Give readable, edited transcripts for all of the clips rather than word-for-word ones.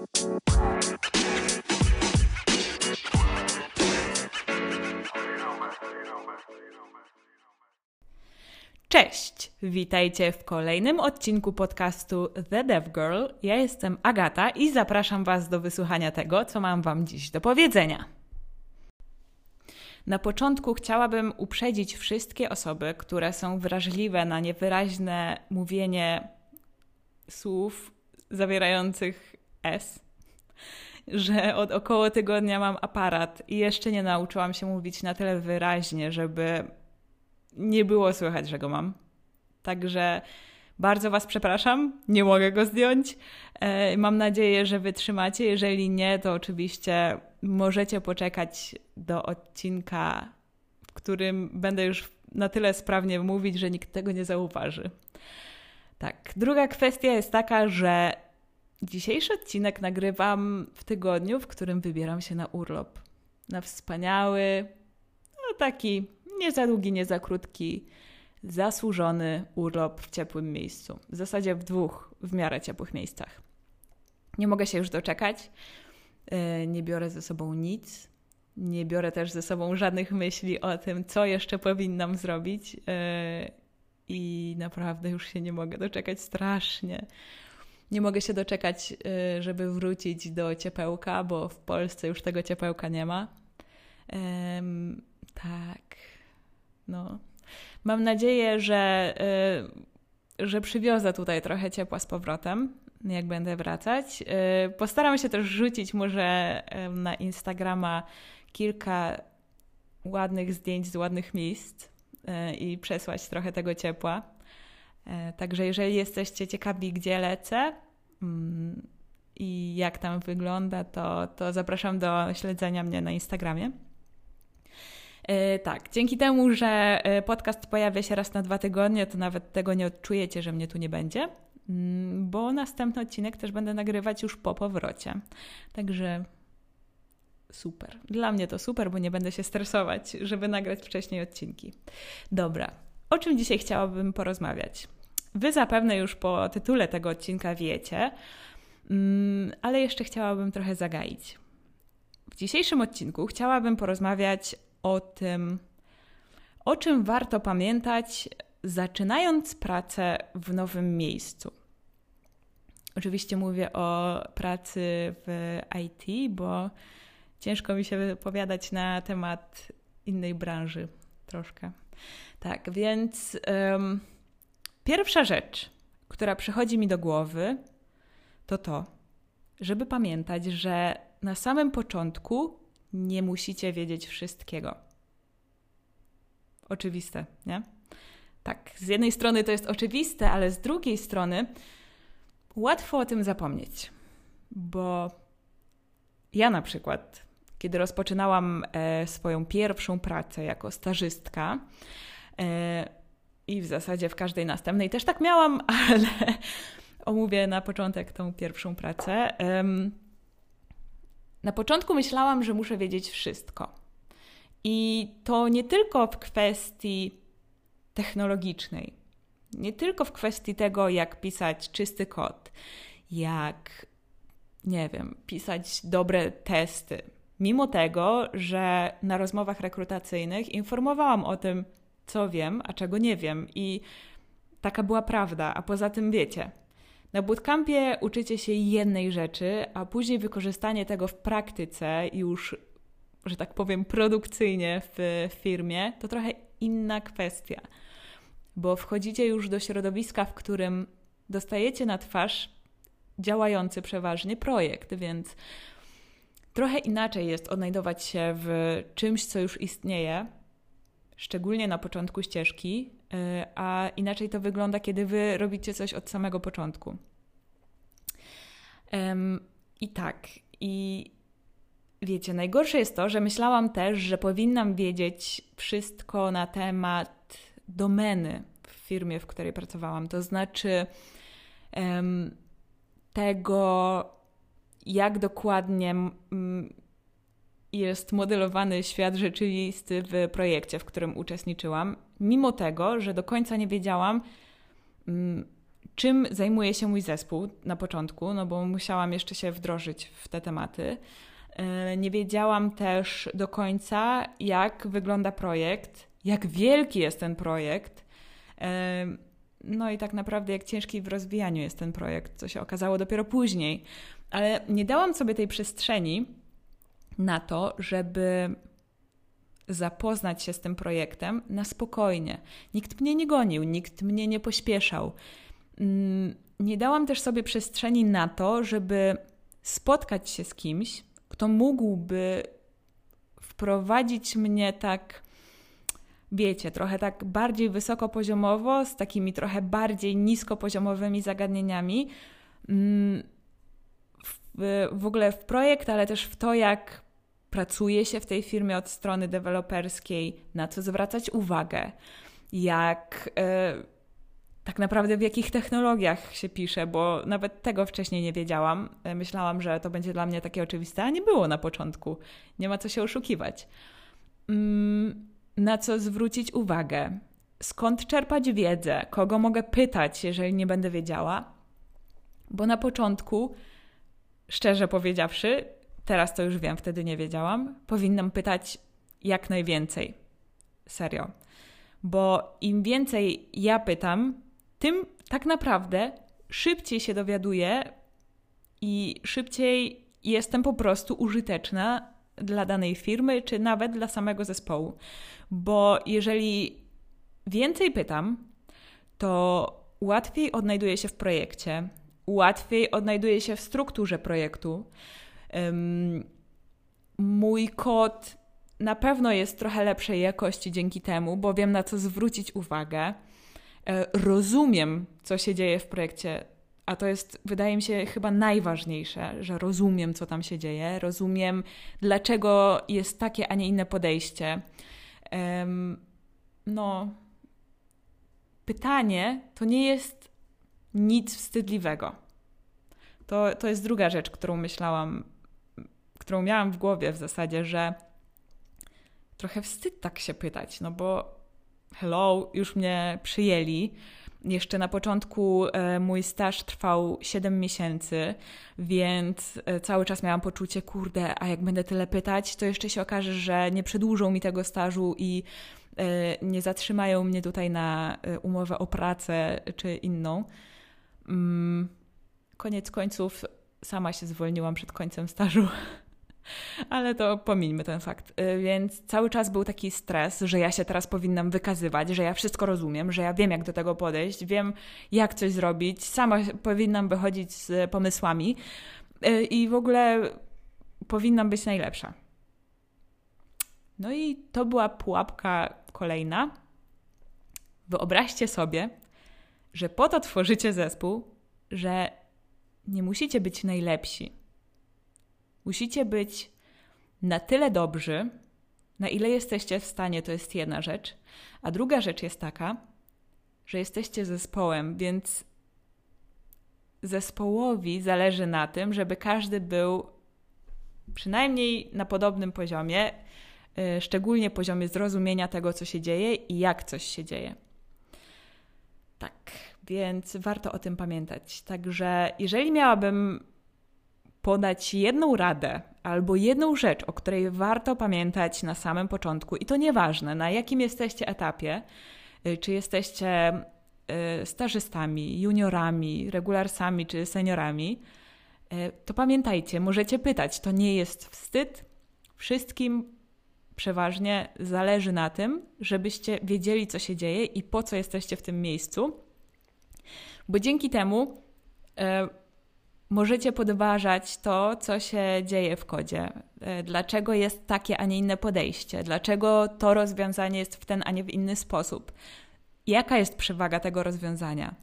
Cześć! Witajcie w kolejnym odcinku podcastu The Dev Girl. Ja jestem Agata i zapraszam Was do wysłuchania tego, co mam Wam dziś do powiedzenia. Na początku chciałabym uprzedzić wszystkie osoby, które są wrażliwe na niewyraźne mówienie słów zawierających S, że od około tygodnia mam aparat i jeszcze nie nauczyłam się mówić na tyle wyraźnie, żeby nie było słychać, że go mam. Także bardzo Was przepraszam, nie mogę go zdjąć. Mam nadzieję, że wytrzymacie. Jeżeli nie, to oczywiście możecie poczekać do odcinka, w którym będę już na tyle sprawnie mówić, że nikt tego nie zauważy. Tak, druga kwestia jest taka, że dzisiejszy odcinek nagrywam w tygodniu, w którym wybieram się na urlop. Na wspaniały, taki nie za długi, nie za krótki, zasłużony urlop w ciepłym miejscu. W zasadzie w dwóch w miarę ciepłych miejscach. Nie mogę się już doczekać. Nie biorę ze sobą nic. Nie biorę też ze sobą żadnych myśli o tym, co jeszcze powinnam zrobić. I naprawdę już się nie mogę doczekać strasznie. Nie mogę się doczekać, żeby wrócić do ciepełka, bo w Polsce już tego ciepełka nie ma. Tak. No. Mam nadzieję, że przywiozę tutaj trochę ciepła z powrotem, jak będę wracać. Postaram się też rzucić może na Instagrama kilka ładnych zdjęć z ładnych miejsc i przesłać trochę tego ciepła. Także jeżeli jesteście ciekawi, gdzie lecę i jak tam wygląda, to zapraszam do śledzenia mnie na Instagramie. Tak, dzięki temu, że podcast pojawia się raz na 2 tygodnie, to nawet tego nie odczujecie, że mnie tu nie będzie, bo następny odcinek też będę nagrywać już po powrocie. Także super. Dla mnie to super, bo nie będę się stresować, żeby nagrać wcześniej odcinki. Dobra, o czym dzisiaj chciałabym porozmawiać? Wy zapewne już po tytule tego odcinka wiecie, ale jeszcze chciałabym trochę zagaić. W dzisiejszym odcinku chciałabym porozmawiać o tym, o czym warto pamiętać, zaczynając pracę w nowym miejscu. Oczywiście mówię o pracy w IT, bo ciężko mi się wypowiadać na temat innej branży troszkę. Tak, więc pierwsza rzecz, która przychodzi mi do głowy, to, żeby pamiętać, że na samym początku nie musicie wiedzieć wszystkiego. Oczywiste, nie? Tak, z jednej strony to jest oczywiste, ale z drugiej strony łatwo o tym zapomnieć. Bo ja na przykład, kiedy rozpoczynałam swoją pierwszą pracę jako stażystka i w zasadzie w każdej następnej też tak miałam, ale omówię na początek tą pierwszą pracę. Na początku myślałam, że muszę wiedzieć wszystko. I to nie tylko w kwestii technologicznej, nie tylko w kwestii tego, jak pisać czysty kod, jak, nie wiem, pisać dobre testy. Mimo tego, że na rozmowach rekrutacyjnych informowałam o tym, co wiem, a czego nie wiem. I taka była prawda. A poza tym wiecie, na bootcampie uczycie się jednej rzeczy, a później wykorzystanie tego w praktyce już, że tak powiem, produkcyjnie w firmie, to trochę inna kwestia. Bo wchodzicie już do środowiska, w którym dostajecie na twarz działający przeważnie projekt, więc trochę inaczej jest odnajdować się w czymś, co już istnieje, szczególnie na początku ścieżki, a inaczej to wygląda, kiedy wy robicie coś od samego początku. I tak, i wiecie, najgorsze jest to, że myślałam też, że powinnam wiedzieć wszystko na temat domeny w firmie, w której pracowałam. To znaczy tego, jak dokładnie jest modelowany świat rzeczywisty w projekcie, w którym uczestniczyłam, mimo tego, że do końca nie wiedziałam, czym zajmuje się mój zespół na początku, no bo musiałam jeszcze się wdrożyć w te tematy. Nie wiedziałam też do końca, jak wygląda projekt, jak wielki jest ten projekt, no i tak naprawdę jak ciężki w rozwijaniu jest ten projekt, co się okazało dopiero później. Ale nie dałam sobie tej przestrzeni na to, żeby zapoznać się z tym projektem na spokojnie. Nikt mnie nie gonił, nikt mnie nie pośpieszał. Nie dałam też sobie przestrzeni na to, żeby spotkać się z kimś, kto mógłby wprowadzić mnie tak, wiecie, trochę tak bardziej wysokopoziomowo, z takimi trochę bardziej niskopoziomowymi zagadnieniami w ogóle w projekt, ale też w to, jak pracuje się w tej firmie od strony deweloperskiej, na co zwracać uwagę, jak tak naprawdę w jakich technologiach się pisze, bo nawet tego wcześniej nie wiedziałam. Myślałam, że to będzie dla mnie takie oczywiste, a nie było na początku. Nie ma co się oszukiwać. Na co zwrócić uwagę? Skąd czerpać wiedzę? Kogo mogę pytać, jeżeli nie będę wiedziała? Bo na początku, szczerze powiedziawszy, teraz to już wiem, wtedy nie wiedziałam, powinnam pytać jak najwięcej. Serio. Bo im więcej ja pytam, tym tak naprawdę szybciej się dowiaduję i szybciej jestem po prostu użyteczna dla danej firmy, czy nawet dla samego zespołu. Bo jeżeli więcej pytam, to łatwiej odnajduję się w projekcie, łatwiej odnajduję się w strukturze projektu. Mój kod na pewno jest trochę lepszej jakości dzięki temu, bo wiem, na co zwrócić uwagę. Rozumiem, co się dzieje w projekcie, a to jest, wydaje mi się, chyba najważniejsze, że rozumiem, co tam się dzieje, rozumiem, dlaczego jest takie, a nie inne podejście. Pytanie to nie jest nic wstydliwego. To jest druga rzecz, którą miałam w głowie w zasadzie, że trochę wstyd tak się pytać, no bo hello, już mnie przyjęli. Jeszcze na początku mój staż trwał 7 miesięcy, więc cały czas miałam poczucie, kurde, a jak będę tyle pytać, to jeszcze się okaże, że nie przedłużą mi tego stażu i nie zatrzymają mnie tutaj na umowę o pracę czy inną. Koniec końców sama się zwolniłam przed końcem stażu. Ale to pomińmy ten fakt. Więc cały czas był taki stres, że ja się teraz powinnam wykazywać, że ja wszystko rozumiem, że ja wiem, jak do tego podejść, wiem, jak coś zrobić, sama powinnam wychodzić z pomysłami i w ogóle powinnam być najlepsza. No i to była pułapka kolejna. Wyobraźcie sobie, że po to tworzycie zespół, że nie musicie być najlepsi. Musicie być na tyle dobrzy, na ile jesteście w stanie, to jest jedna rzecz. A druga rzecz jest taka, że jesteście zespołem, więc zespołowi zależy na tym, żeby każdy był przynajmniej na podobnym poziomie, szczególnie poziomie zrozumienia tego, co się dzieje i jak coś się dzieje. Tak, więc warto o tym pamiętać. Także jeżeli miałabym podać jedną radę albo jedną rzecz, o której warto pamiętać na samym początku, i to nieważne, na jakim jesteście etapie, czy jesteście stażystami, juniorami, regularsami czy seniorami, to pamiętajcie, możecie pytać, to nie jest wstyd. Wszystkim przeważnie zależy na tym, żebyście wiedzieli, co się dzieje i po co jesteście w tym miejscu, bo dzięki temu możecie podważać to, co się dzieje w kodzie. Dlaczego jest takie, a nie inne podejście? Dlaczego to rozwiązanie jest w ten, a nie w inny sposób? Jaka jest przewaga tego rozwiązania?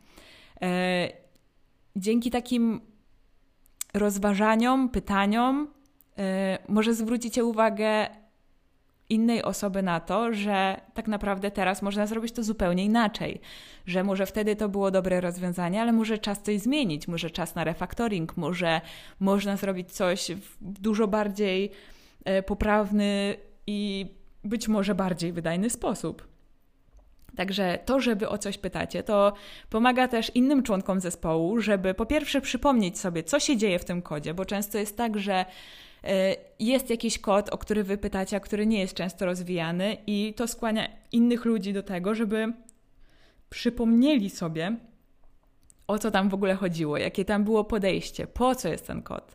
Dzięki takim rozważaniom, pytaniom może zwrócicie uwagę innej osoby na to, że tak naprawdę teraz można zrobić to zupełnie inaczej. Że może wtedy to było dobre rozwiązanie, ale może czas coś zmienić, może czas na refaktoring, może można zrobić coś w dużo bardziej poprawny i być może bardziej wydajny sposób. Także to, że wy o coś pytacie, to pomaga też innym członkom zespołu, żeby po pierwsze przypomnieć sobie, co się dzieje w tym kodzie, bo często jest tak, że jest jakiś kod, o który wy pytacie, a który nie jest często rozwijany i to skłania innych ludzi do tego, żeby przypomnieli sobie, o co tam w ogóle chodziło, jakie tam było podejście, po co jest ten kod.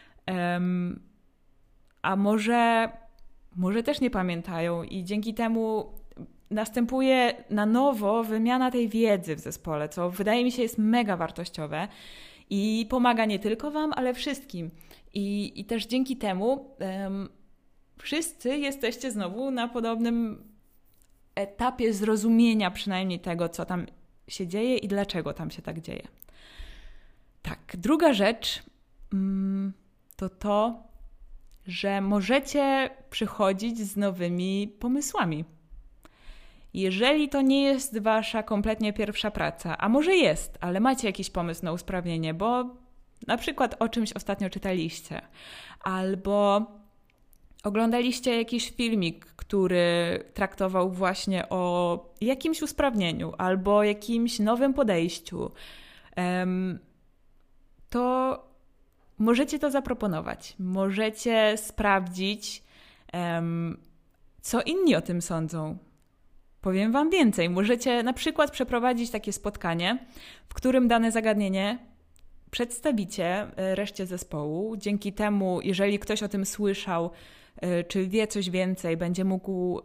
A może też nie pamiętają i dzięki temu następuje na nowo wymiana tej wiedzy w zespole, co wydaje mi się jest mega wartościowe i pomaga nie tylko wam, ale wszystkim. I też dzięki temu wszyscy jesteście znowu na podobnym etapie zrozumienia przynajmniej tego, co tam się dzieje i dlaczego tam się tak dzieje. Tak, druga rzecz to, że możecie przychodzić z nowymi pomysłami. Jeżeli to nie jest wasza kompletnie pierwsza praca, a może jest, ale macie jakiś pomysł na usprawnienie, bo na przykład o czymś ostatnio czytaliście, albo oglądaliście jakiś filmik, który traktował właśnie o jakimś usprawnieniu, albo jakimś nowym podejściu, to możecie to zaproponować. Możecie sprawdzić, co inni o tym sądzą. Powiem wam więcej. Możecie na przykład przeprowadzić takie spotkanie, w którym dane zagadnienie przedstawicie reszcie zespołu. Dzięki temu, jeżeli ktoś o tym słyszał, czy wie coś więcej, będzie mógł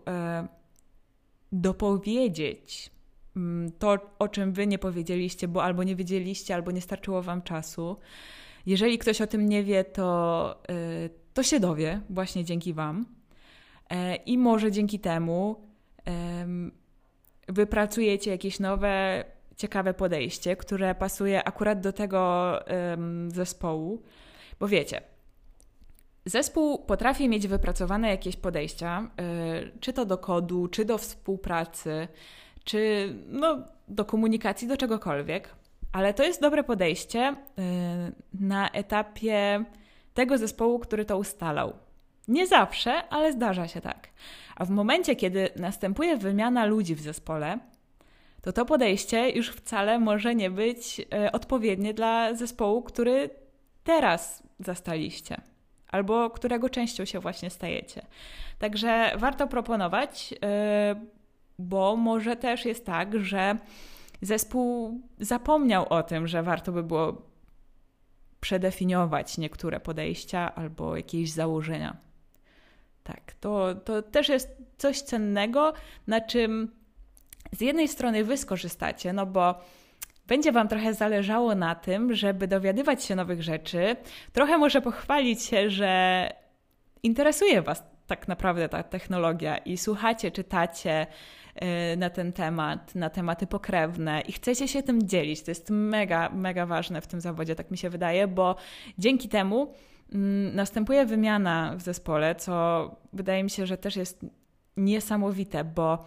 dopowiedzieć to, o czym wy nie powiedzieliście, bo albo nie wiedzieliście, albo nie starczyło wam czasu. Jeżeli ktoś o tym nie wie, to się dowie właśnie dzięki wam. I może dzięki temu wypracujecie jakieś nowe, ciekawe podejście, które pasuje akurat do tego zespołu. Bo wiecie, zespół potrafi mieć wypracowane jakieś podejścia, czy to do kodu, czy do współpracy, czy do komunikacji, do czegokolwiek. Ale to jest dobre podejście na etapie tego zespołu, który to ustalał. Nie zawsze, ale zdarza się tak. A w momencie, kiedy następuje wymiana ludzi w zespole, to podejście już wcale może nie być odpowiednie dla zespołu, który teraz zastaliście, albo którego częścią się właśnie stajecie. Także warto proponować, bo może też jest tak, że zespół zapomniał o tym, że warto by było przedefiniować niektóre podejścia albo jakieś założenia. Tak, to też jest coś cennego, na czym z jednej strony wy skorzystacie, no bo będzie wam trochę zależało na tym, żeby dowiadywać się nowych rzeczy, trochę może pochwalić się, że interesuje was tak naprawdę ta technologia i słuchacie, czytacie na ten temat, na tematy pokrewne i chcecie się tym dzielić. To jest mega, mega ważne w tym zawodzie, tak mi się wydaje, bo dzięki temu następuje wymiana w zespole, co wydaje mi się, że też jest niesamowite, bo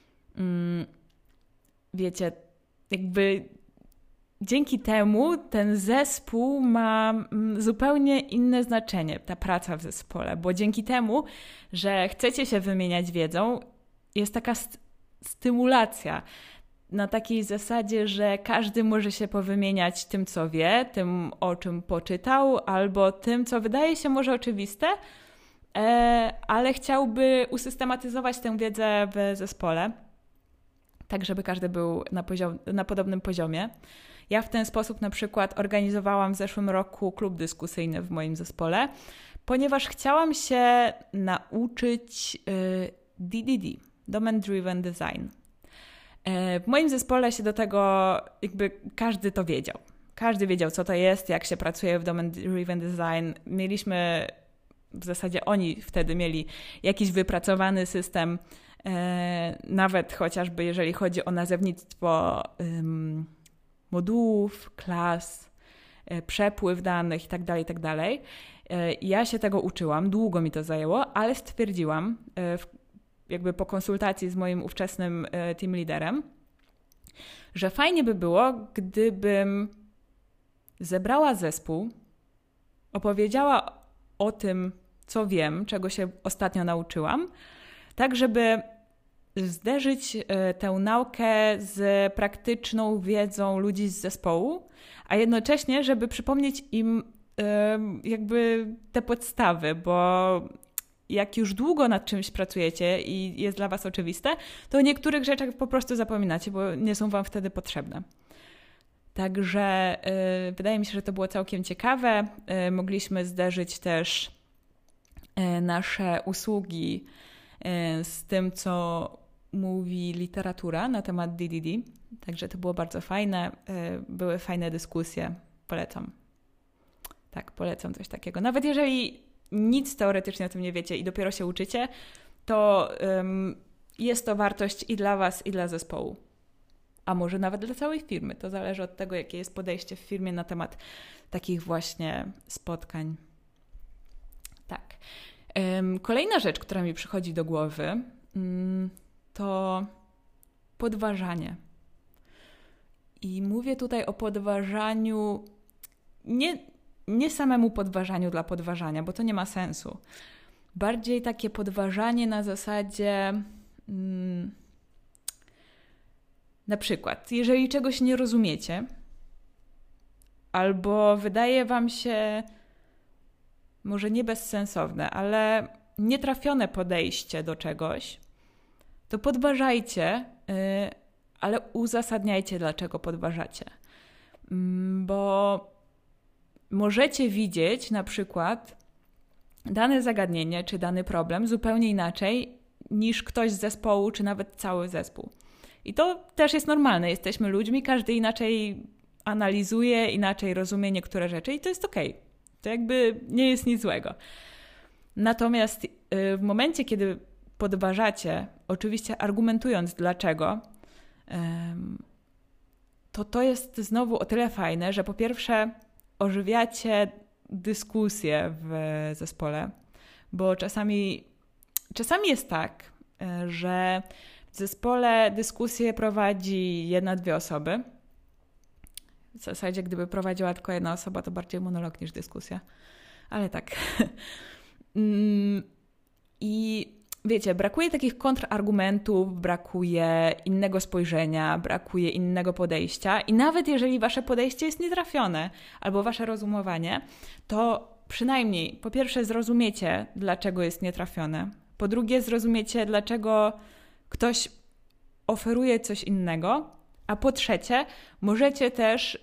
wiecie, jakby dzięki temu ten zespół ma zupełnie inne znaczenie, ta praca w zespole, bo dzięki temu, że chcecie się wymieniać wiedzą, jest taka stymulacja na takiej zasadzie, że każdy może się powymieniać tym, co wie, tym, o czym poczytał, albo tym, co wydaje się może oczywiste, ale chciałby usystematyzować tę wiedzę w zespole, tak żeby każdy był na podobnym poziomie. Ja w ten sposób na przykład organizowałam w zeszłym roku klub dyskusyjny w moim zespole, ponieważ chciałam się nauczyć DDD, Domain Driven Design. W moim zespole się do tego, jakby każdy to wiedział. Każdy wiedział, co to jest, jak się pracuje w Domain Driven Design. Mieliśmy, w zasadzie oni wtedy mieli jakiś wypracowany system, nawet chociażby jeżeli chodzi o nazewnictwo modułów, klas, przepływ danych itd., itd. Ja się tego uczyłam, długo mi to zajęło, ale stwierdziłam, jakby po konsultacji z moim ówczesnym team leaderem, że fajnie by było, gdybym zebrała zespół, opowiedziała o tym, co wiem, czego się ostatnio nauczyłam, tak żeby zderzyć tę naukę z praktyczną wiedzą ludzi z zespołu, a jednocześnie, żeby przypomnieć im jakby te podstawy, bo jak już długo nad czymś pracujecie i jest dla was oczywiste, to o niektórych rzeczach po prostu zapominacie, bo nie są wam wtedy potrzebne. Także wydaje mi się, że to było całkiem ciekawe. Mogliśmy zderzyć też nasze usługi z tym, co mówi literatura na temat DDD. Także to było bardzo fajne. Były fajne dyskusje. Polecam. Tak, polecam coś takiego. Nawet jeżeli nic teoretycznie o tym nie wiecie i dopiero się uczycie, to jest to wartość i dla was, i dla zespołu. A może nawet dla całej firmy. To zależy od tego, jakie jest podejście w firmie na temat takich właśnie spotkań. Tak. Kolejna rzecz, która mi przychodzi do głowy, to podważanie. I mówię tutaj o podważaniu, nie samemu podważaniu dla podważania, bo to nie ma sensu. Bardziej takie podważanie na zasadzie, na przykład, jeżeli czegoś nie rozumiecie, albo wydaje wam się może nie bezsensowne, ale nietrafione podejście do czegoś, to podważajcie, ale uzasadniajcie, dlaczego podważacie. Bo możecie widzieć na przykład dane zagadnienie czy dany problem zupełnie inaczej niż ktoś z zespołu, czy nawet cały zespół. I to też jest normalne. Jesteśmy ludźmi, każdy inaczej analizuje, inaczej rozumie niektóre rzeczy i to jest okej. To jakby nie jest nic złego. Natomiast w momencie, kiedy podważacie, oczywiście argumentując dlaczego, to jest znowu o tyle fajne, że po pierwsze ożywiacie dyskusję w zespole, bo czasami jest tak, że w zespole dyskusję prowadzi 1-2 osoby. W zasadzie, gdyby prowadziła tylko jedna osoba, to bardziej monolog niż dyskusja. Ale tak. I wiecie, brakuje takich kontrargumentów, brakuje innego spojrzenia, brakuje innego podejścia. I nawet jeżeli wasze podejście jest nietrafione albo wasze rozumowanie, to przynajmniej po pierwsze zrozumiecie, dlaczego jest nietrafione. Po drugie zrozumiecie, dlaczego ktoś oferuje coś innego. A po trzecie, możecie też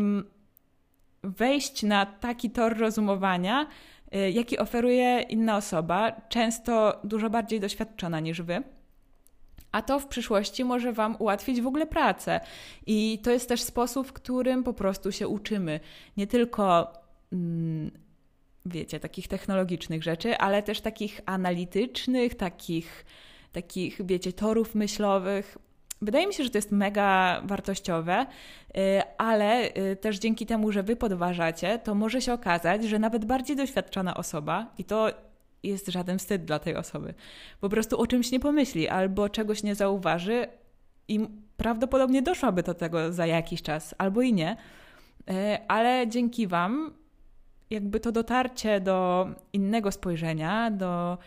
wejść na taki tor rozumowania, jaki oferuje inna osoba, często dużo bardziej doświadczona niż wy. A to w przyszłości może wam ułatwić w ogóle pracę. I to jest też sposób, w którym po prostu się uczymy. Nie tylko, wiecie, takich technologicznych rzeczy, ale też takich analitycznych, takich, wiecie, torów myślowych. Wydaje mi się, że to jest mega wartościowe, ale też dzięki temu, że wy podważacie, to może się okazać, że nawet bardziej doświadczona osoba, i to jest żaden wstyd dla tej osoby, po prostu o czymś nie pomyśli albo czegoś nie zauważy i prawdopodobnie doszłaby do tego za jakiś czas, albo i nie, ale dzięki wam jakby to dotarcie do innego spojrzenia, do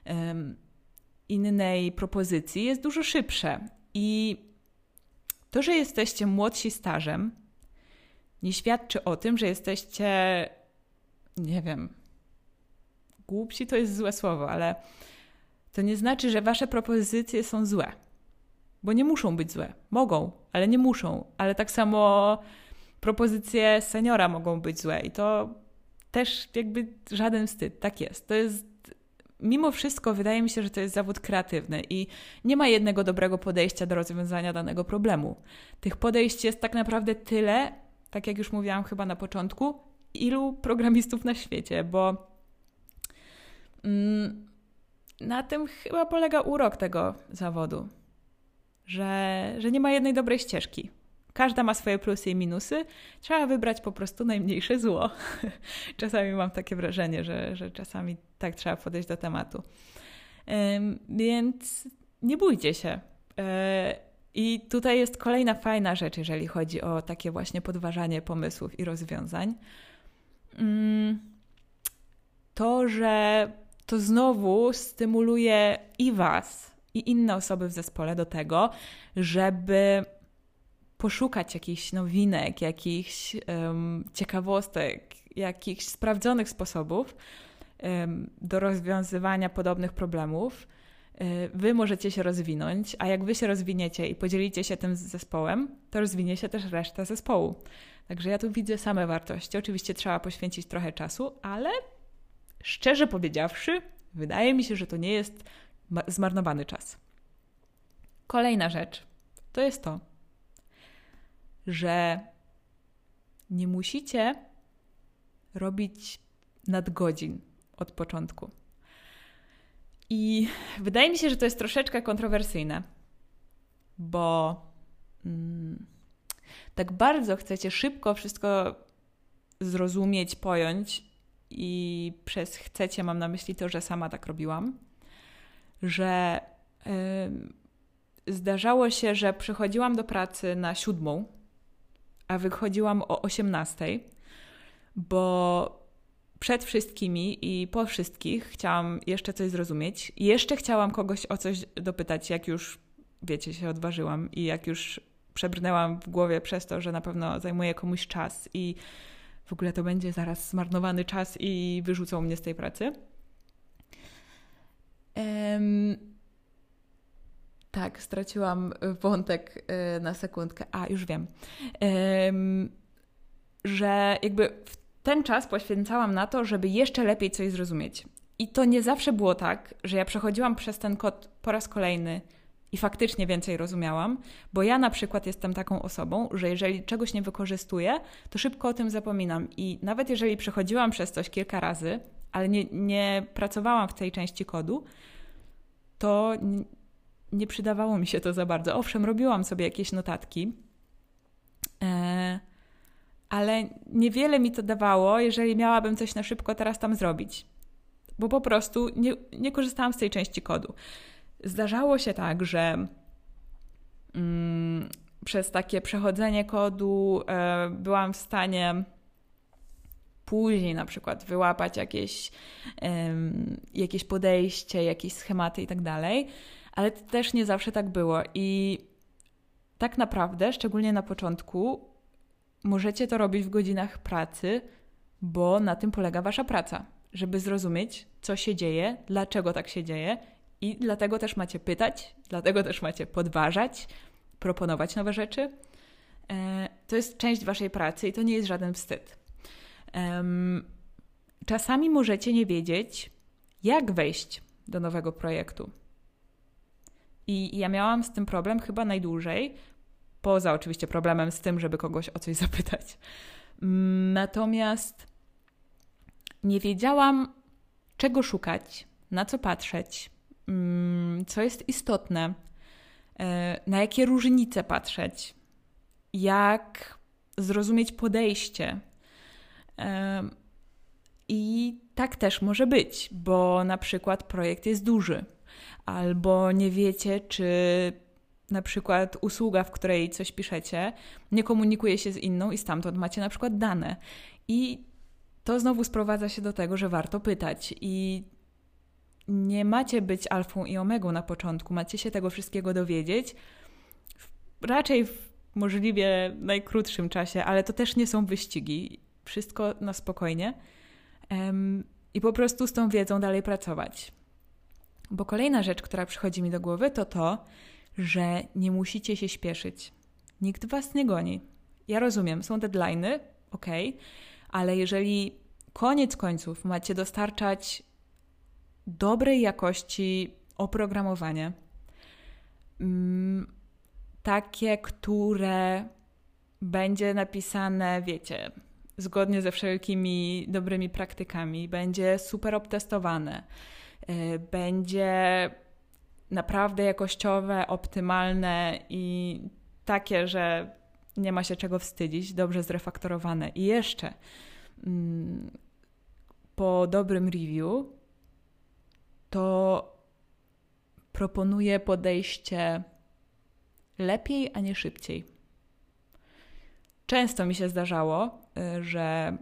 innej propozycji jest dużo szybsze. I to, że jesteście młodsi stażem, nie świadczy o tym, że jesteście, nie wiem, głupsi to jest złe słowo, ale to nie znaczy, że wasze propozycje są złe. Bo nie muszą być złe. Mogą, ale nie muszą. Ale tak samo propozycje seniora mogą być złe i to też jakby żaden wstyd. Tak jest. To jest mimo wszystko wydaje mi się, że to jest zawód kreatywny i nie ma jednego dobrego podejścia do rozwiązania danego problemu. Tych podejść jest tak naprawdę tyle, tak jak już mówiłam chyba na początku, ilu programistów na świecie, bo na tym chyba polega urok tego zawodu, że nie ma jednej dobrej ścieżki. Każda ma swoje plusy i minusy. Trzeba wybrać po prostu najmniejsze zło. Czasami mam takie wrażenie, że czasami tak trzeba podejść do tematu. Więc nie bójcie się. I tutaj jest kolejna fajna rzecz, jeżeli chodzi o takie właśnie podważanie pomysłów i rozwiązań. To, że to znowu stymuluje i was, i inne osoby w zespole do tego, żeby poszukać jakichś nowinek, jakichś ciekawostek, jakichś sprawdzonych sposobów do rozwiązywania podobnych problemów. Wy możecie się rozwinąć, a jak wy się rozwiniecie i podzielicie się tym z zespołem, to rozwinie się też reszta zespołu. Także ja tu widzę same wartości. Oczywiście trzeba poświęcić trochę czasu, ale szczerze powiedziawszy, wydaje mi się, że to nie jest zmarnowany czas. Kolejna rzecz to jest to, że nie musicie robić nadgodzin od początku. I wydaje mi się, że to jest troszeczkę kontrowersyjne, bo tak bardzo chcecie szybko wszystko zrozumieć, pojąć i przez chcecie mam na myśli to, że sama tak robiłam, że zdarzało się, że przychodziłam do pracy na 7, a wychodziłam o 18, bo przed wszystkimi i po wszystkich chciałam jeszcze coś zrozumieć. Jeszcze chciałam kogoś o coś dopytać, jak już, wiecie, się odważyłam i jak już przebrnęłam w głowie przez to, że na pewno zajmuje komuś czas i w ogóle to będzie zaraz zmarnowany czas i wyrzucą mnie z tej pracy. Tak, straciłam wątek na sekundkę. Już wiem. Że jakby w ten czas poświęcałam na to, żeby jeszcze lepiej coś zrozumieć. I to nie zawsze było tak, że ja przechodziłam przez ten kod po raz kolejny i faktycznie więcej rozumiałam, bo ja na przykład jestem taką osobą, że jeżeli czegoś nie wykorzystuję, to szybko o tym zapominam. I nawet jeżeli przechodziłam przez coś kilka razy, ale nie pracowałam w tej części kodu, to nie przydawało mi się to za bardzo. Owszem, robiłam sobie jakieś notatki, ale niewiele mi to dawało, jeżeli miałabym coś na szybko teraz tam zrobić. Bo po prostu nie korzystałam z tej części kodu. Zdarzało się tak, że przez takie przechodzenie kodu byłam w stanie później na przykład wyłapać jakieś podejście, jakieś schematy i tak dalej, ale to też nie zawsze tak było. I tak naprawdę, szczególnie na początku, możecie to robić w godzinach pracy, bo na tym polega wasza praca, żeby zrozumieć, co się dzieje, dlaczego tak się dzieje i dlatego też macie pytać, dlatego też macie podważać, proponować nowe rzeczy. To jest część waszej pracy i to nie jest żaden wstyd. Czasami możecie nie wiedzieć, jak wejść do nowego projektu. I ja miałam z tym problem chyba najdłużej, poza oczywiście problemem z tym, żeby kogoś o coś zapytać. Natomiast nie wiedziałam, czego szukać, na co patrzeć, co jest istotne, na jakie różnice patrzeć, jak zrozumieć podejście. I tak też może być, bo na przykład projekt jest duży, albo nie wiecie, czy na przykład usługa, w której coś piszecie, nie komunikuje się z inną i stamtąd macie na przykład dane. I to znowu sprowadza się do tego, że warto pytać i nie macie być alfą i omegą na początku, macie się tego wszystkiego dowiedzieć raczej w możliwie najkrótszym czasie, ale to też nie są wyścigi. Wszystko na spokojnie i po prostu z tą wiedzą dalej pracować. Bo kolejna rzecz, która przychodzi mi do głowy, to, że nie musicie się śpieszyć. Nikt was nie goni. Ja rozumiem, są deadline'y, okej, ale jeżeli koniec końców macie dostarczać dobrej jakości oprogramowanie, takie, które będzie napisane, wiecie, zgodnie ze wszelkimi dobrymi praktykami, będzie super obtestowane, będzie naprawdę jakościowe, optymalne i takie, że nie ma się czego wstydzić, dobrze zrefaktorowane. I jeszcze po dobrym review to proponuję podejście lepiej, a nie szybciej. Często mi się zdarzało, że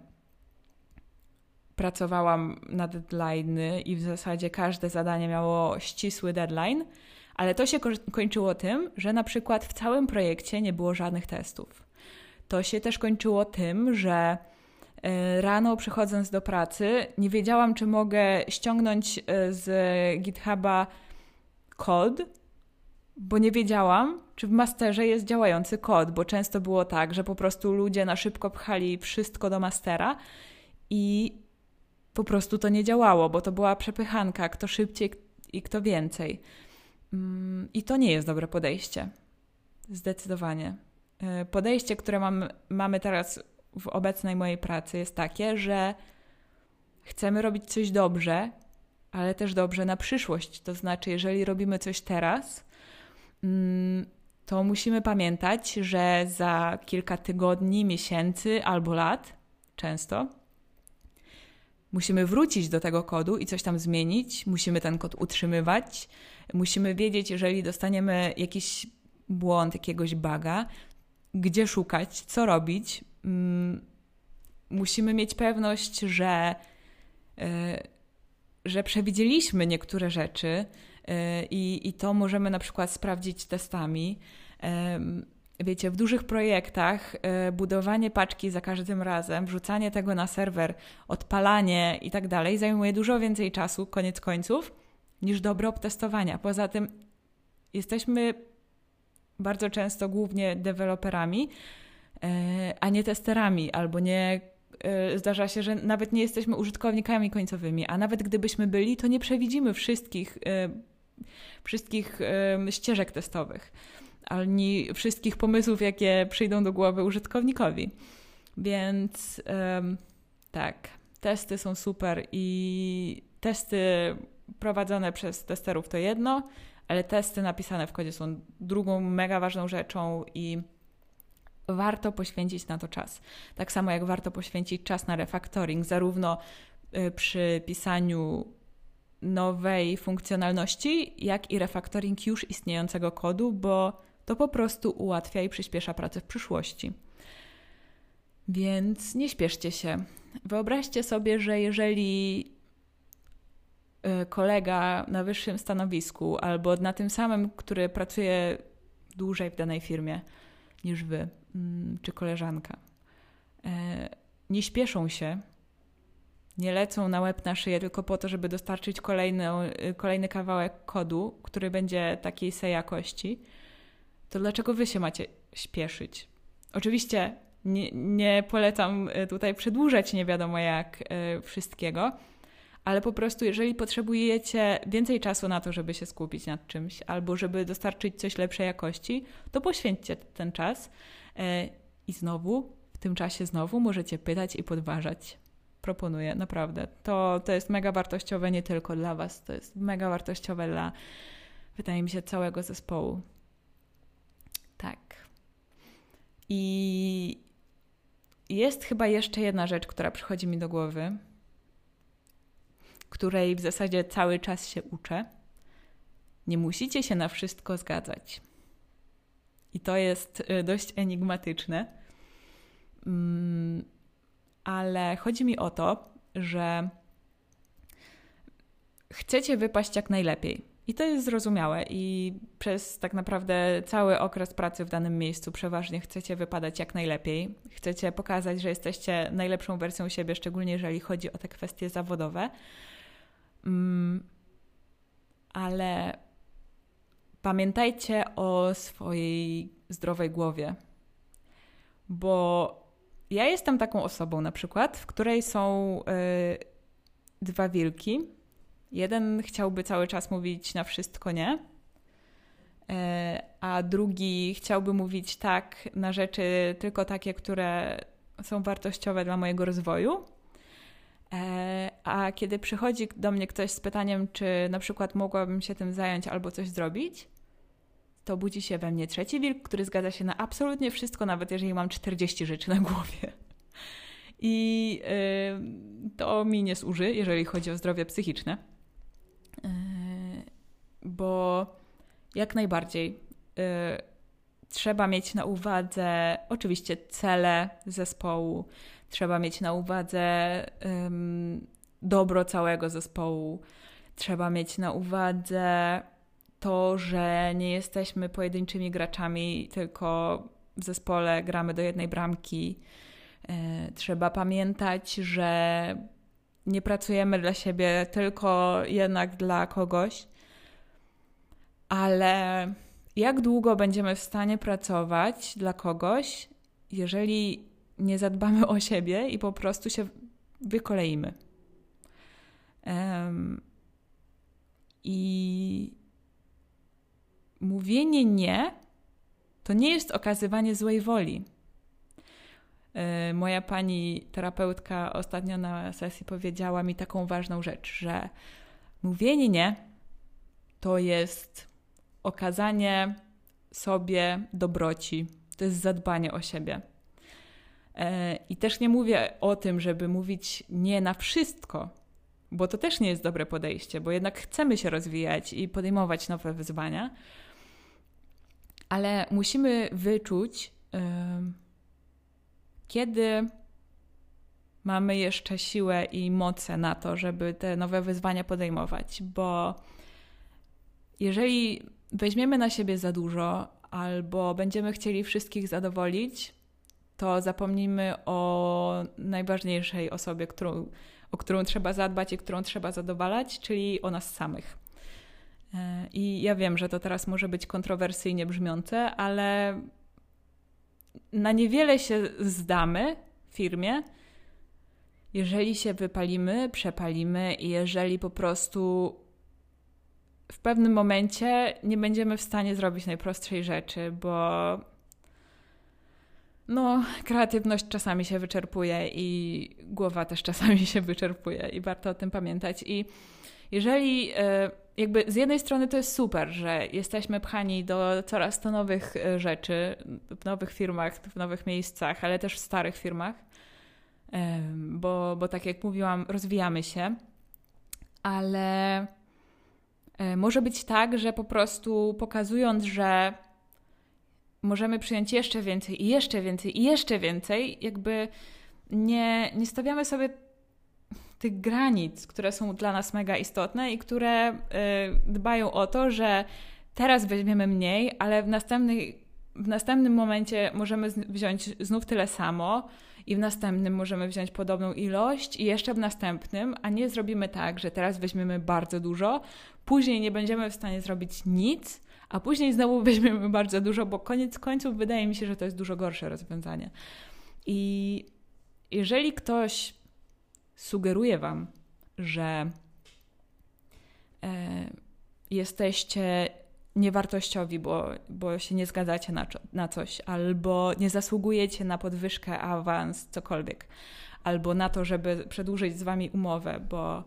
pracowałam na deadline'y i w zasadzie każde zadanie miało ścisły deadline, Ale to się kończyło tym, że na przykład w całym projekcie nie było żadnych testów. To się też kończyło tym, że rano przychodząc do pracy nie wiedziałam, czy mogę ściągnąć z GitHuba kod, bo nie wiedziałam, czy w masterze jest działający kod, bo często było tak, że po prostu ludzie na szybko pchali wszystko do mastera i po prostu to nie działało, bo to była przepychanka, kto szybciej i kto więcej. I to nie jest dobre podejście. Zdecydowanie. Podejście, które mamy teraz w obecnej mojej pracy jest takie, że chcemy robić coś dobrze, ale też dobrze na przyszłość. To znaczy, jeżeli robimy coś teraz, to musimy pamiętać, że za kilka tygodni, miesięcy albo lat, często, musimy wrócić do tego kodu i coś tam zmienić, musimy ten kod utrzymywać, musimy wiedzieć, jeżeli dostaniemy jakiś błąd, jakiegoś buga, gdzie szukać, co robić. Musimy mieć pewność, że przewidzieliśmy niektóre rzeczy i to możemy na przykład sprawdzić testami. Wiecie, w dużych projektach budowanie paczki za każdym razem, wrzucanie tego na serwer, odpalanie i tak dalej zajmuje dużo więcej czasu, koniec końców, niż dobre obtestowania. Poza tym jesteśmy bardzo często głównie deweloperami, a nie testerami, albo nie zdarza się, że nawet nie jesteśmy użytkownikami końcowymi, a nawet gdybyśmy byli, to nie przewidzimy wszystkich ścieżek testowych, ani wszystkich pomysłów, jakie przyjdą do głowy użytkownikowi. Więc tak, testy są super i testy prowadzone przez testerów to jedno, ale testy napisane w kodzie są drugą mega ważną rzeczą i warto poświęcić na to czas. Tak samo jak warto poświęcić czas na refactoring, zarówno przy pisaniu nowej funkcjonalności, jak i refactoring już istniejącego kodu, bo to po prostu ułatwia i przyspiesza pracę w przyszłości. Więc nie śpieszcie się. Wyobraźcie sobie, że jeżeli kolega na wyższym stanowisku albo na tym samym, który pracuje dłużej w danej firmie niż wy, czy koleżanka, nie śpieszą się, nie lecą na łeb na szyję tylko po to, żeby dostarczyć kolejny kawałek kodu, który będzie takiej jakości, to dlaczego wy się macie śpieszyć? Oczywiście nie polecam tutaj przedłużać nie wiadomo jak wszystkiego, ale po prostu jeżeli potrzebujecie więcej czasu na to, żeby się skupić nad czymś albo żeby dostarczyć coś lepszej jakości, to poświęćcie ten czas i w tym czasie możecie pytać i podważać. Proponuję, naprawdę. To jest mega wartościowe nie tylko dla was, to jest mega wartościowe dla, wydaje mi się, całego zespołu. Tak. I jest chyba jeszcze jedna rzecz, która przychodzi mi do głowy, której w zasadzie cały czas się uczę. Nie musicie się na wszystko zgadzać. I to jest dość enigmatyczne. Ale chodzi mi o to, że chcecie wypaść jak najlepiej. I to jest zrozumiałe i przez tak naprawdę cały okres pracy w danym miejscu przeważnie chcecie wypadać jak najlepiej. Chcecie pokazać, że jesteście najlepszą wersją siebie, szczególnie jeżeli chodzi o te kwestie zawodowe. Ale pamiętajcie o swojej zdrowej głowie, bo ja jestem taką osobą na przykład, w której są dwa wilki. Jeden chciałby cały czas mówić na wszystko nie, a drugi chciałby mówić tak na rzeczy tylko takie, które są wartościowe dla mojego rozwoju. A kiedy przychodzi do mnie ktoś z pytaniem, czy na przykład mogłabym się tym zająć albo coś zrobić, to budzi się we mnie trzeci wilk, który zgadza się na absolutnie wszystko, nawet jeżeli mam 40 rzeczy na głowie. I to mi nie służy, jeżeli chodzi o zdrowie psychiczne. Bo jak najbardziej trzeba mieć na uwadze oczywiście cele zespołu, trzeba mieć na uwadze dobro całego zespołu, trzeba mieć na uwadze to, że nie jesteśmy pojedynczymi graczami, tylko w zespole gramy do jednej bramki. Trzeba pamiętać, że nie pracujemy dla siebie, tylko jednak dla kogoś. Ale jak długo będziemy w stanie pracować dla kogoś, jeżeli nie zadbamy o siebie i po prostu się wykoleimy? I mówienie nie to nie jest okazywanie złej woli. Moja pani terapeutka ostatnio na sesji powiedziała mi taką ważną rzecz, że mówienie nie to jest okazanie sobie dobroci, to jest zadbanie o siebie. I też nie mówię o tym, żeby mówić nie na wszystko, bo to też nie jest dobre podejście, bo jednak chcemy się rozwijać i podejmować nowe wyzwania, ale musimy wyczuć, kiedy mamy jeszcze siłę i moce na to, żeby te nowe wyzwania podejmować, bo jeżeli weźmiemy na siebie za dużo albo będziemy chcieli wszystkich zadowolić, to zapomnimy o najważniejszej osobie, o którą trzeba zadbać i którą trzeba zadowalać, czyli o nas samych. I ja wiem, że to teraz może być kontrowersyjnie brzmiące, ale na niewiele się zdamy w firmie, jeżeli się wypalimy, przepalimy i jeżeli po prostu w pewnym momencie nie będziemy w stanie zrobić najprostszej rzeczy, bo kreatywność czasami się wyczerpuje i głowa też czasami się wyczerpuje i warto o tym pamiętać. I jeżeli jakby z jednej strony to jest super, że jesteśmy pchani do coraz to nowych rzeczy w nowych firmach, w nowych miejscach, ale też w starych firmach, bo tak jak mówiłam, rozwijamy się, ale może być tak, że po prostu pokazując, że możemy przyjąć jeszcze więcej i jeszcze więcej i jeszcze więcej, jakby nie stawiamy sobie tych granic, które są dla nas mega istotne i które dbają o to, że teraz weźmiemy mniej, ale w następnym momencie możemy wziąć znów tyle samo i w następnym możemy wziąć podobną ilość i jeszcze w następnym, a nie zrobimy tak, że teraz weźmiemy bardzo dużo, później nie będziemy w stanie zrobić nic, a później znowu weźmiemy bardzo dużo, bo koniec końców wydaje mi się, że to jest dużo gorsze rozwiązanie. I jeżeli ktoś sugeruje wam, że jesteście niewartościowi, bo się nie zgadzacie na coś, albo nie zasługujecie na podwyżkę, awans, cokolwiek, albo na to, żeby przedłużyć z wami umowę,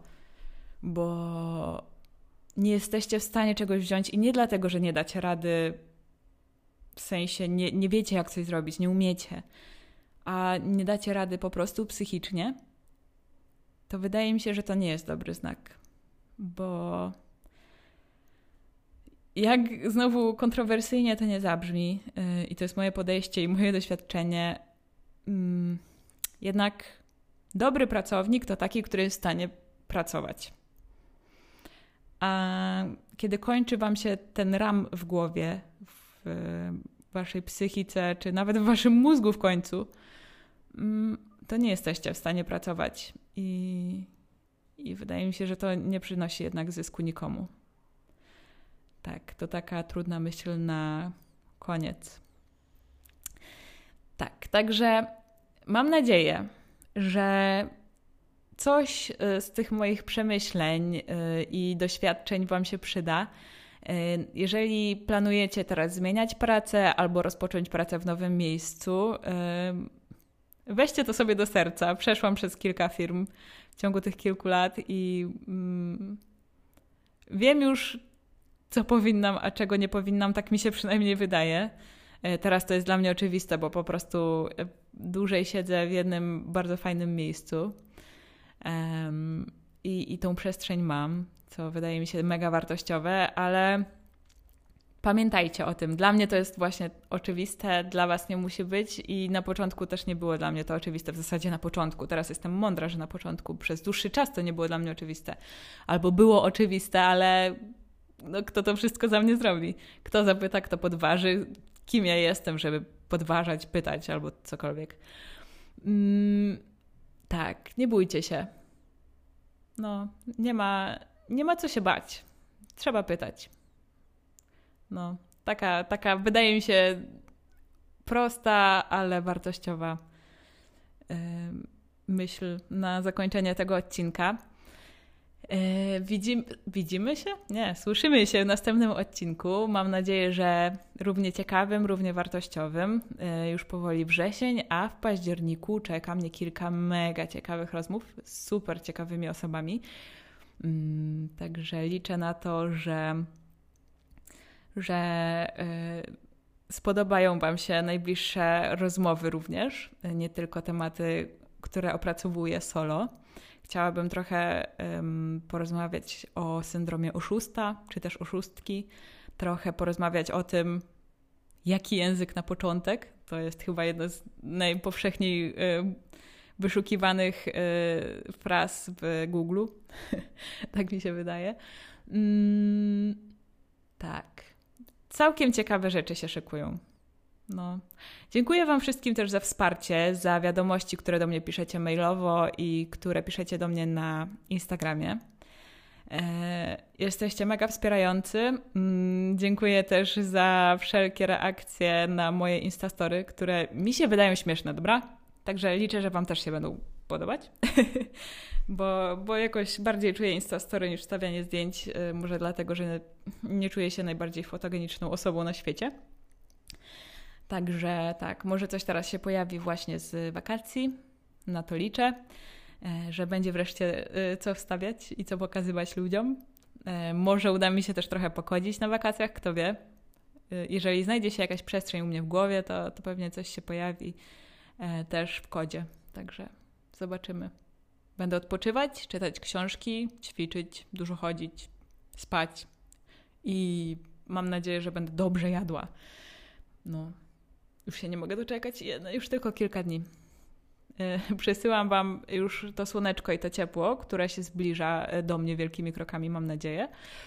bo nie jesteście w stanie czegoś wziąć i nie dlatego, że nie dacie rady, w sensie nie wiecie, jak coś zrobić, nie umiecie, a nie dacie rady po prostu psychicznie, to wydaje mi się, że to nie jest dobry znak, bo jak znowu kontrowersyjnie to nie zabrzmi i to jest moje podejście i moje doświadczenie, jednak dobry pracownik to taki, który jest w stanie pracować. A kiedy kończy wam się ten ram w głowie, w waszej psychice, czy nawet w waszym mózgu w końcu, to nie jesteście w stanie pracować. I wydaje mi się, że to nie przynosi jednak zysku nikomu. Tak, to taka trudna myśl na koniec. Tak, także mam nadzieję, że coś z tych moich przemyśleń i doświadczeń wam się przyda. Jeżeli planujecie teraz zmieniać pracę albo rozpocząć pracę w nowym miejscu, weźcie to sobie do serca. Przeszłam przez kilka firm w ciągu tych kilku lat i wiem już, co powinnam, a czego nie powinnam, tak mi się przynajmniej wydaje. Teraz to jest dla mnie oczywiste, bo po prostu dłużej siedzę w jednym bardzo fajnym miejscu i tą przestrzeń mam, co wydaje mi się mega wartościowe, ale pamiętajcie o tym. Dla mnie to jest właśnie oczywiste, dla was nie musi być i na początku też nie było dla mnie to oczywiste. W zasadzie na początku. Teraz jestem mądra, że na początku przez dłuższy czas to nie było dla mnie oczywiste. Albo było oczywiste, ale no, kto to wszystko za mnie zrobi? Kto zapyta, kto podważy? Kim ja jestem, żeby podważać, pytać albo cokolwiek. Tak, nie bójcie się. No, nie ma co się bać. Trzeba pytać. No, taka wydaje mi się prosta, ale wartościowa myśl na zakończenie tego odcinka. Widzimy się? Nie, słyszymy się w następnym odcinku. Mam nadzieję, że równie ciekawym, równie wartościowym. Już powoli wrzesień, a w październiku czeka mnie kilka mega ciekawych rozmów z super ciekawymi osobami. Także liczę na to, że spodobają Wam się najbliższe rozmowy również, nie tylko tematy, które opracowuję solo. Chciałabym trochę porozmawiać o syndromie oszusta, czy też oszustki. Trochę porozmawiać o tym, jaki język na początek. To jest chyba jedna z najpowszechniej wyszukiwanych fraz w Google. Tak mi się wydaje. Tak. Całkiem ciekawe rzeczy się szykują. No. Dziękuję Wam wszystkim też za wsparcie, za wiadomości, które do mnie piszecie mailowo i które piszecie do mnie na Instagramie. Jesteście mega wspierający. Dziękuję też za wszelkie reakcje na moje Instastory, które mi się wydają śmieszne, dobra? Także liczę, że Wam też się będą podobać. bo jakoś bardziej czuję Instastory niż wstawianie zdjęć. Może dlatego, że nie czuję się najbardziej fotogeniczną osobą na świecie. Także tak, może coś teraz się pojawi właśnie z wakacji. Na to liczę, że będzie wreszcie co wstawiać i co pokazywać ludziom. Może uda mi się też trochę pokodzić na wakacjach, kto wie. Jeżeli znajdzie się jakaś przestrzeń u mnie w głowie, to pewnie coś się pojawi też w kodzie. Także zobaczymy. Będę odpoczywać, czytać książki, ćwiczyć, dużo chodzić, spać i mam nadzieję, że będę dobrze jadła. No, już się nie mogę doczekać, już tylko kilka dni. Przesyłam Wam już to słoneczko i to ciepło, które się zbliża do mnie wielkimi krokami, mam nadzieję.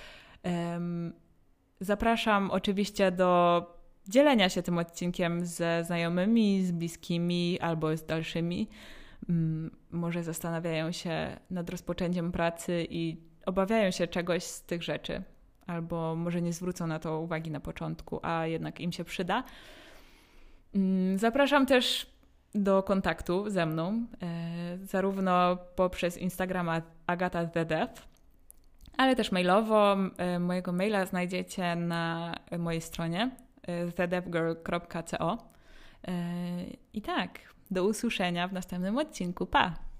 Zapraszam oczywiście do dzielenia się tym odcinkiem ze znajomymi, z bliskimi albo z dalszymi. Może zastanawiają się nad rozpoczęciem pracy i obawiają się czegoś z tych rzeczy. Albo może nie zwrócą na to uwagi na początku, a jednak im się przyda. Zapraszam też do kontaktu ze mną, zarówno poprzez Instagrama Agata The Dev, ale też mailowo. Mojego maila znajdziecie na mojej stronie thedevgirl.co. I tak, do usłyszenia w następnym odcinku. Pa!